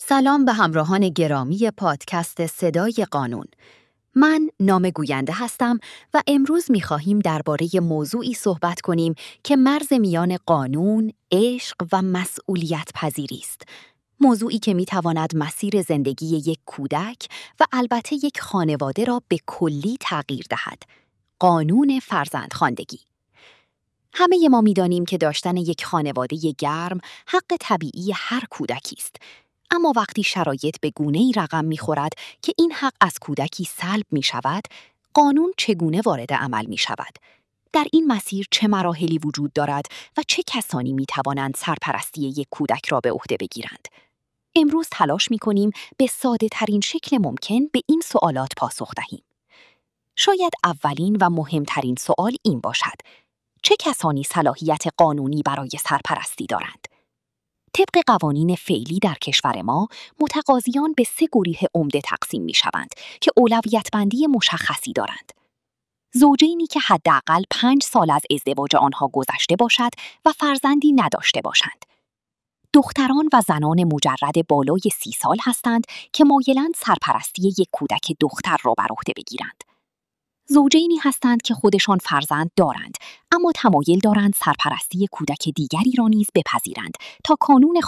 سلام به همراهان گرامی پادکست صدای قانون. من نام گوینده هستم و امروز می‌خواهیم درباره موضوعی صحبت کنیم که مرز میان قانون، عشق و مسئولیت پذیری است. موضوعی که می‌تواند مسیر زندگی یک کودک و البته یک خانواده را به کلی تغییر دهد. قانون فرزندخواندگی. همه ما می‌دانیم که داشتن یک خانواده گرم حق طبیعی هر کودکی است. اما وقتی شرایط به گونه‌ای رقم می‌خورد که این حق از کودکی سلب می‌شود، قانون چگونه وارد عمل می‌شود؟ در این مسیر چه مراحلی وجود دارد و چه کسانی می‌توانند سرپرستی یک کودک را به عهده بگیرند؟ امروز تلاش می‌کنیم به ساده‌ترین شکل ممکن به این سوالات پاسخ دهیم. شاید اولین و مهمترین سوال این باشد: چه کسانی صلاحیت قانونی برای سرپرستی دارند؟ طبق قوانین فعلی در کشور ما، متقاضیان به 3 گروه عمده تقسیم می‌شوند که اولویت بندی مشخصی دارند. زوجینی که حداقل 5 سال از ازدواج آنها گذشته باشد و فرزندی نداشته باشند. دختران و زنان مجرد بالای 30 سال هستند که مایلند سرپرستی یک کودک دختر را بر عهده بگیرند. زوجینی هستند که خودشان فرزند دارند، اما تمایل دارند سرپرستی کودک دیگری را نیز بپذیرند تا کانون